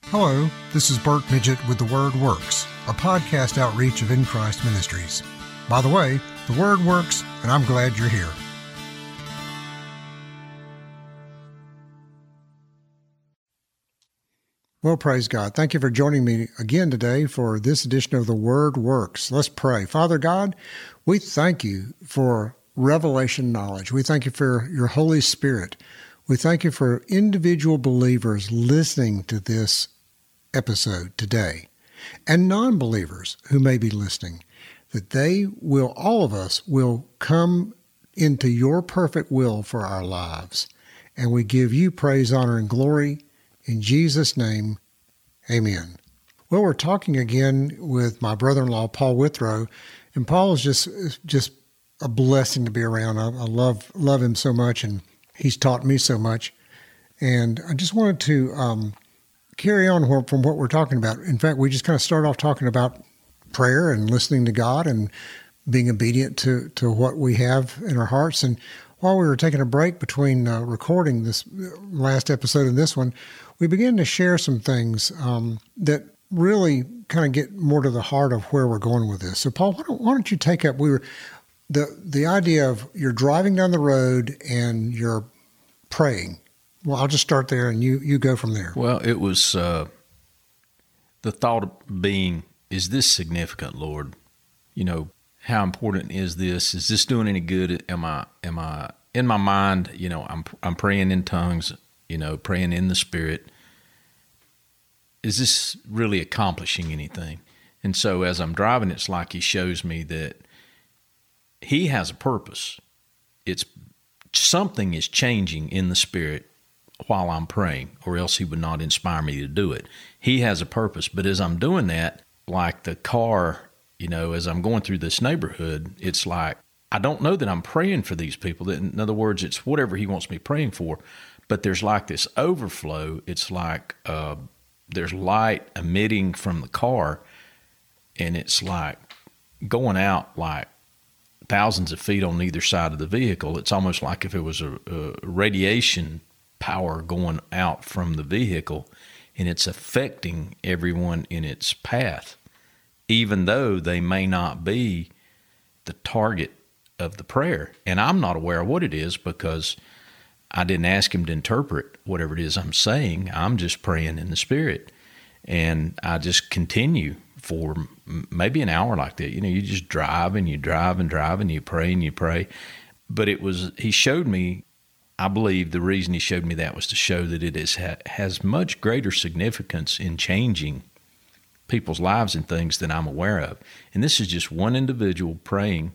Hello, this is Bert Midget with The Word Works, a podcast outreach of In Christ Ministries. By the way, The Word works, and I'm glad you're here. Well, praise God. Thank you for joining me again today for this edition of The Word Works. Let's pray. Father God, we thank you for revelation knowledge. We thank you for your Holy Spirit. We thank you for individual believers listening to this episode today, and non-believers who may be listening, that all of us will come into your perfect will for our lives. And we give you praise, honor, and glory in Jesus' name. Amen. Well, we're talking again with my brother-in-law, Paul Withrow, and Paul is just a blessing to be around. I love him so much, and he's taught me so much. And I just wanted to carry on from what we're talking about. In fact, we just kind of start off talking about prayer and listening to God and being obedient to what we have in our hearts. And while we were taking a break between recording this last episode and this one, we began to share some things that really kind of get more to the heart of where we're going with this. So, Paul, why don't you take up? The idea of you're driving down the road and you're praying. Well, I'll just start there, and you go from there. Well, it was the thought being, is this significant, Lord? You know, how important is this? Is this doing any good? Am I in my mind? You know, I'm praying in tongues. You know, praying in the Spirit. Is this really accomplishing anything? And so, as I'm driving, it's like He shows me that He has a purpose. It's something is changing in the Spirit while I'm praying, or else He would not inspire me to do it. He has a purpose, but as I'm doing that, like the car, you know, as I'm going through this neighborhood, it's like, I don't know that I'm praying for these people. In other words, it's whatever He wants me praying for, but there's like this overflow. It's like there's light emitting from the car, and it's like going out like thousands of feet on either side of the vehicle. It's almost like if it was a radiation power going out from the vehicle, and it's affecting everyone in its path, even though they may not be the target of the prayer. And I'm not aware of what it is because I didn't ask Him to interpret whatever it is I'm saying. I'm just praying in the Spirit. And I just continue for maybe an hour like that. You know, you just drive and you drive and drive and you pray and you pray. But He showed me, I believe the reason He showed me that was to show that it has much greater significance in changing people's lives and things than I'm aware of. And this is just one individual praying,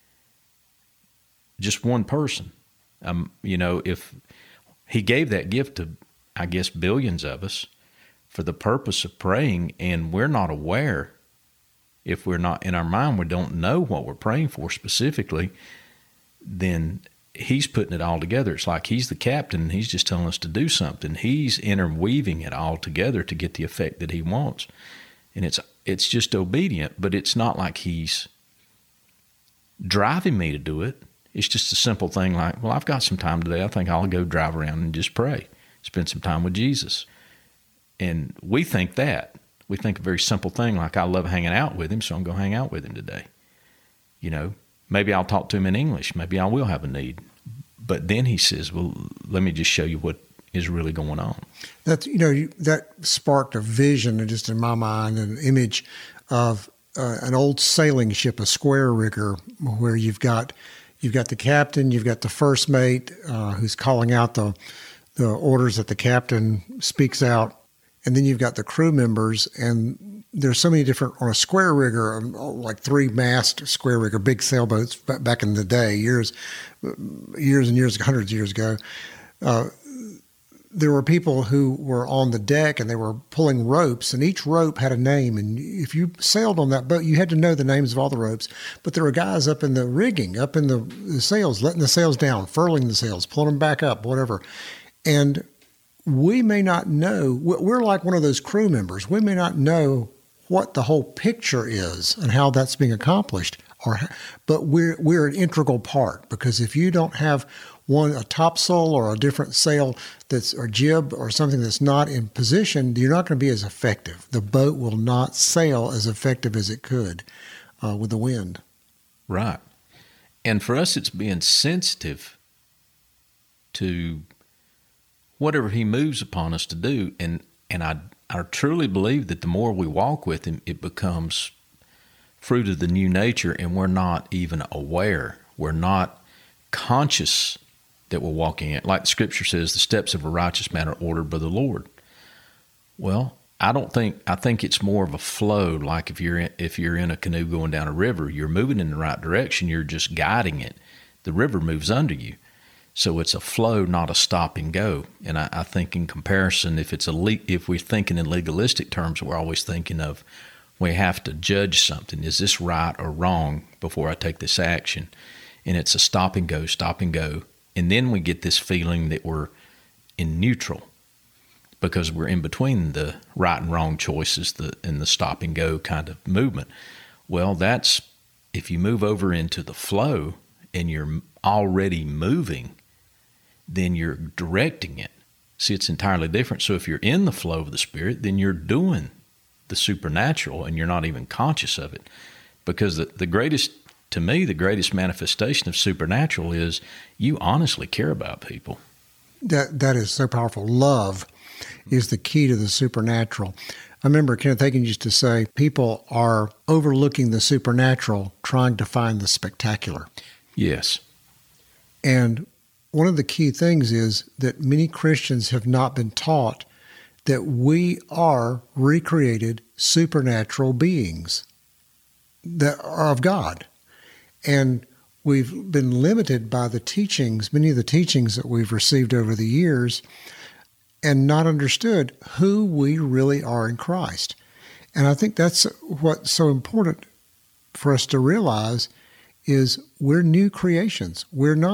just one person. You know, if He gave that gift to, I guess, billions of us for the purpose of praying, and we're not aware, if we're not in our mind, we don't know what we're praying for specifically, then He's putting it all together. It's like He's the captain, and He's just telling us to do something. He's interweaving it all together to get the effect that He wants. And it's just obedient, but it's not like He's driving me to do it. It's just a simple thing like, well, I've got some time today. I think I'll go drive around and just pray, spend some time with Jesus. And we think that. We think a very simple thing like, I love hanging out with Him, so I'm going to hang out with Him today. You know, maybe I'll talk to Him in English. Maybe I will have a need. But then He says, well, let me just show you what is really going on. That's, you know, that sparked a vision just in my mind, an image of an old sailing ship, a square rigger, where you've got the captain, you've got the first mate who's calling out the orders that the captain speaks out, and then you've got the crew members, and there's so many different, on a square rigger, like 3-mast square rigger, big sailboats back in the day, years and years, hundreds of years ago. There were people who were on the deck and they were pulling ropes, and each rope had a name. And if you sailed on that boat, you had to know the names of all the ropes. But there were guys up in the rigging, up in the sails, letting the sails down, furling the sails, pulling them back up, whatever. And we may not know, we're like one of those crew members. We may not know what the whole picture is and how that's being accomplished, but we're an integral part, because if you don't have a topsail or a different sail or jib or something that's not in position, you're not going to be as effective. The boat will not sail as effective as it could with the wind. Right. And for us, it's being sensitive to whatever he moves upon us to do. And I truly believe that the more we walk with him, it becomes fruit of the new nature, and we're not even aware. We're not conscious that we're walking it. Like the scripture says, the steps of a righteous man are ordered by the Lord. Well, I think it's more of a flow. Like if you're in a canoe going down a river, you're moving in the right direction. You're just guiding it. The river moves under you. So it's a flow, not a stop and go. And I think in comparison, if we're thinking in legalistic terms, we're always thinking of, we have to judge something. Is this right or wrong before I take this action? And it's a stop and go. And then we get this feeling that we're in neutral because we're in between the right and wrong choices and the stop and go kind of movement. Well, that's if you move over into the flow and you're already moving, then you're directing it. See, it's entirely different. So if you're in the flow of the Spirit, then you're doing the supernatural and you're not even conscious of it. Because the greatest manifestation of supernatural is you honestly care about people. That is so powerful. Love is the key to the supernatural. I remember Kenneth Hagin used to say, people are overlooking the supernatural, trying to find the spectacular. Yes. And one of the key things is that many Christians have not been taught that we are recreated supernatural beings that are of God. And we've been limited by the teachings, many of the teachings that we've received over the years, and not understood who we really are in Christ. And I think that's what's so important for us to realize is we're new creations.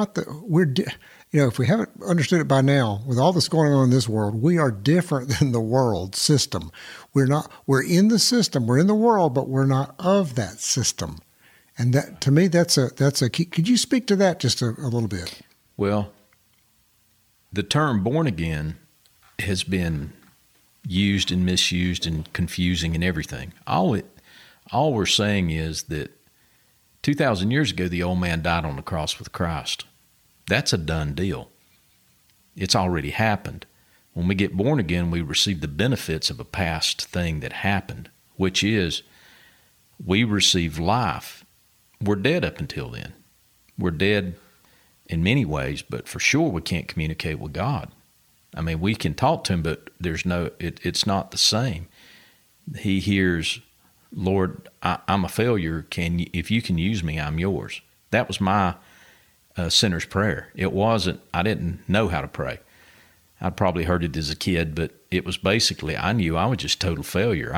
If we haven't understood it by now, with all that's going on in this world, we are different than the world system. We're in the system, we're in the world, but we're not of that system. And that, to me, that's a key. Could you speak to that just a little bit? Well, the term born again has been used and misused and confusing and everything. All we're saying is that 2,000 years ago, the old man died on the cross with Christ. That's a done deal. It's already happened. When we get born again, we receive the benefits of a past thing that happened, which is we receive life. We're dead up until then. We're dead in many ways, but for sure we can't communicate with God. I mean, we can talk to him, but it's not the same. He hears, Lord, I'm a failure. If you can use me, I'm yours. That was my sinner's prayer. It wasn't, I didn't know how to pray. I'd probably heard it as a kid, but it was basically, I knew I was just total failure.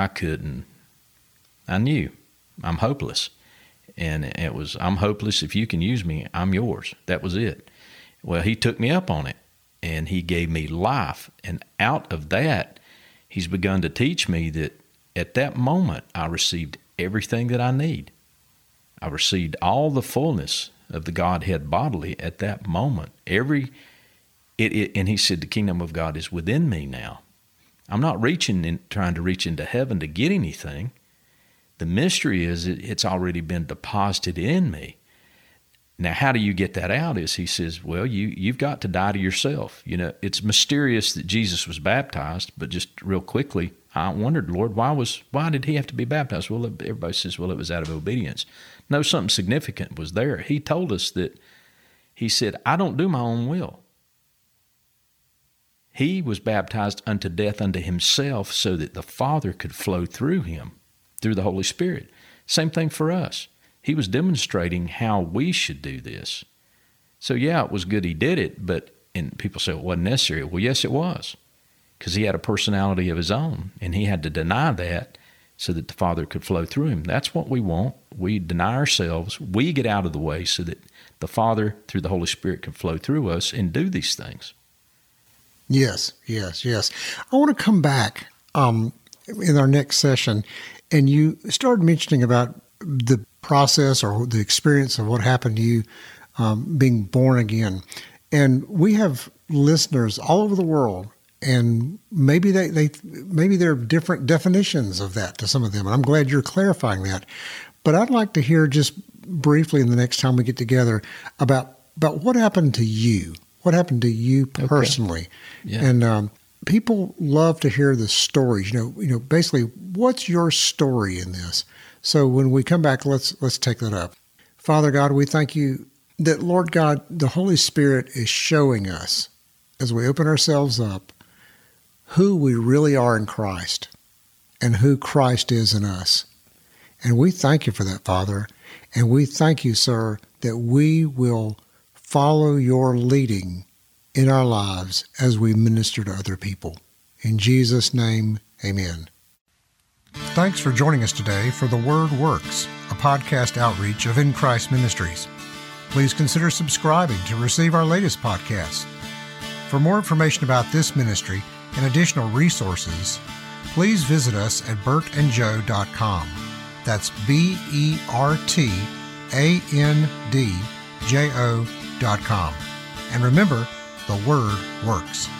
I knew I'm hopeless. And it was, I'm hopeless. If you can use me, I'm yours. That was it. Well, he took me up on it and he gave me life. And out of that, he's begun to teach me that at that moment, I received everything that I need. I received all the fullness of the Godhead bodily at that moment. And he said, the kingdom of God is within me now. I'm not trying to reach into heaven to get anything. The mystery is it's already been deposited in me. Now, how do you get that out? Is he says, well, you've got to die to yourself. You know, it's mysterious that Jesus was baptized, but just real quickly, I wondered, Lord, why did he have to be baptized? Well, everybody says, well, it was out of obedience. No, something significant was there. He told us that, he said, I don't do my own will. He was baptized unto death unto himself so that the Father could flow through him, through the Holy Spirit. Same thing for us. He was demonstrating how we should do this. So yeah, it was good he did it, and people say it wasn't necessary. Well, yes, it was, because he had a personality of his own, and he had to deny that so that the Father could flow through him. That's what we want. We deny ourselves. We get out of the way so that the Father, through the Holy Spirit, can flow through us and do these things. Yes. I want to come back in our next session, and you started mentioning about the process or the experience of what happened to you being born again. And we have listeners all over the world, and maybe maybe there are different definitions of that to some of them. And I'm glad you're clarifying that. But I'd like to hear just briefly in the next time we get together about what happened to you. What happened to you personally? Okay. Yeah. And people love to hear the stories. You know, basically, what's your story in this? So when we come back, let's take that up. Father God, we thank you that, Lord God, the Holy Spirit is showing us, as we open ourselves up, who we really are in Christ and who Christ is in us. And we thank you for that, Father. And we thank you, sir, that we will follow your leading in our lives as we minister to other people. In Jesus' name, amen. Thanks for joining us today for The Word Works, a podcast outreach of In Christ Ministries. Please consider subscribing to receive our latest podcast. For more information about this ministry and additional resources, please visit us at bertandjoe.com. That's BERTANDJO.com. And remember, the Word works.